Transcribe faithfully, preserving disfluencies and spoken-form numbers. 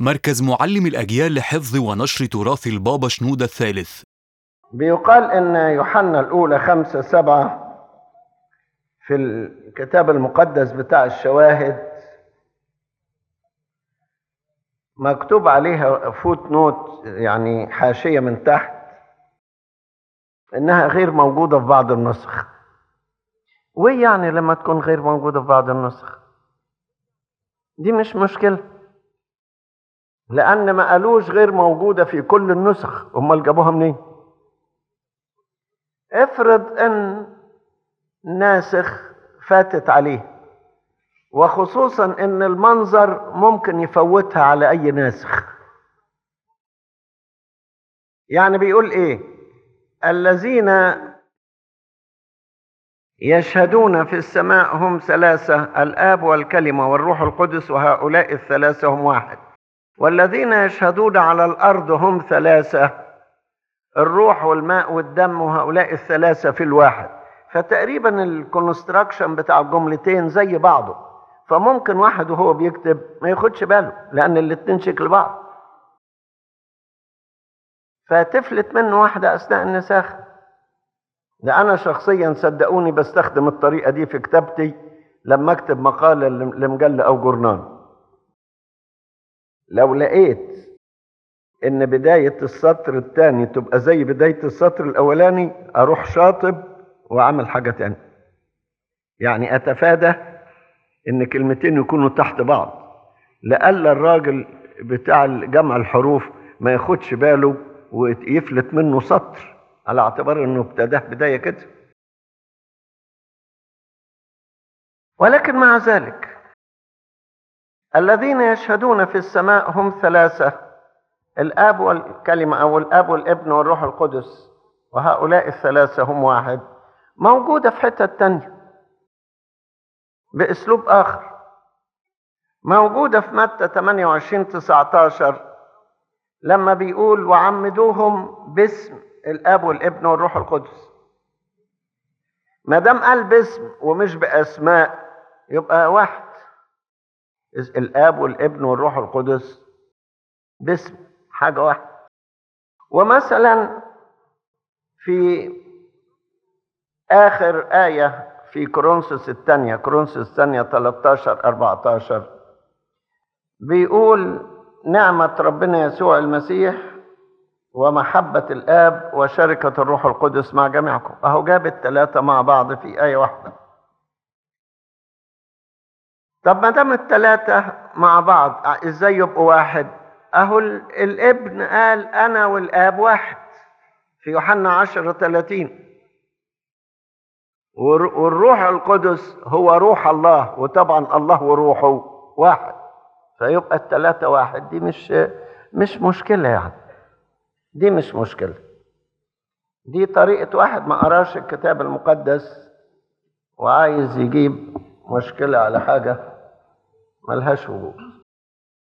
مركز معلم الأجيال لحفظ ونشر تراث البابا شنودة الثالث. بيقال إن يوحنا الأولى خمسة سبعة في الكتاب المقدس بتاع الشواهد مكتوب عليها فوت نوت، يعني حاشية من تحت، إنها غير موجودة في بعض النسخ. وإيه يعني لما تكون غير موجودة في بعض النسخ؟ دي مش مشكلة، لأن ما قالوش غير موجودة في كل النسخ، أمال جابوها منين؟ افرض ان ناسخ فاتت عليه، وخصوصا ان المنظر ممكن يفوتها على اي ناسخ. يعني بيقول ايه؟ الذين يشهدون في السماء هم ثلاثة، الآب والكلمة والروح القدس، وهؤلاء الثلاثة هم واحد. والذين يشهدون على الأرض هم ثلاثة، الروح والماء والدم، وهؤلاء الثلاثة في الواحد. فتقريبا الكونستراكشن بتاع الجملتين زي بعضه، فممكن واحد وهو بيكتب ما ياخدش باله لأن الاتنين شكل بعض، فتفلت منه واحدة أثناء النساخ. ده أنا شخصيا صدقوني بستخدم الطريقة دي في كتابتي لما أكتب مقالة لمجلة أو جورنال. لو لقيت إن بداية السطر الثاني تبقى زي بداية السطر الأولاني، أروح شاطب وأعمل حاجة تانية، يعني أتفادى إن كلمتين يكونوا تحت بعض، لألا الراجل بتاع جمع الحروف ما ياخدش باله ويفلت منه سطر على اعتبار إنه ابتداه بداية كده. ولكن مع ذلك الذين يشهدون في السماء هم ثلاثة، الآب والكلمة أو الآب والابن والروح القدس، وهؤلاء الثلاثة هم واحد، موجودة في حتة تانية بأسلوب آخر. موجودة في متى ثمانية وعشرين تسعة عشر لما بيقول وعمدوهم باسم الآب والابن والروح القدس. ما دام قال باسم ومش بأسماء يبقى واحد، الآب والابن والروح القدس باسم، حاجة واحدة. ومثلا في آخر آية في كورنثوس الثانية، كورنثوس الثانية ثلاثة عشر أربعة عشر بيقول نعمة ربنا يسوع المسيح ومحبة الآب وشركة الروح القدس مع جميعكم. أهو جاب الثلاثة مع بعض في آية واحدة. طب ما دام الثلاثة مع بعض إزاي يبقوا واحد؟ أهو الابن قال أنا والآب واحد في يوحنا عشرة ثلاثين، والروح القدس هو روح الله، وطبعا الله وروحه واحد، فيبقى الثلاثة واحد. دي مش مش مشكلة، يعني دي مش مشكلة، دي طريقة واحد ما قراش الكتاب المقدس وعايز يجيب مشكلة على حاجة ملهاش وجود.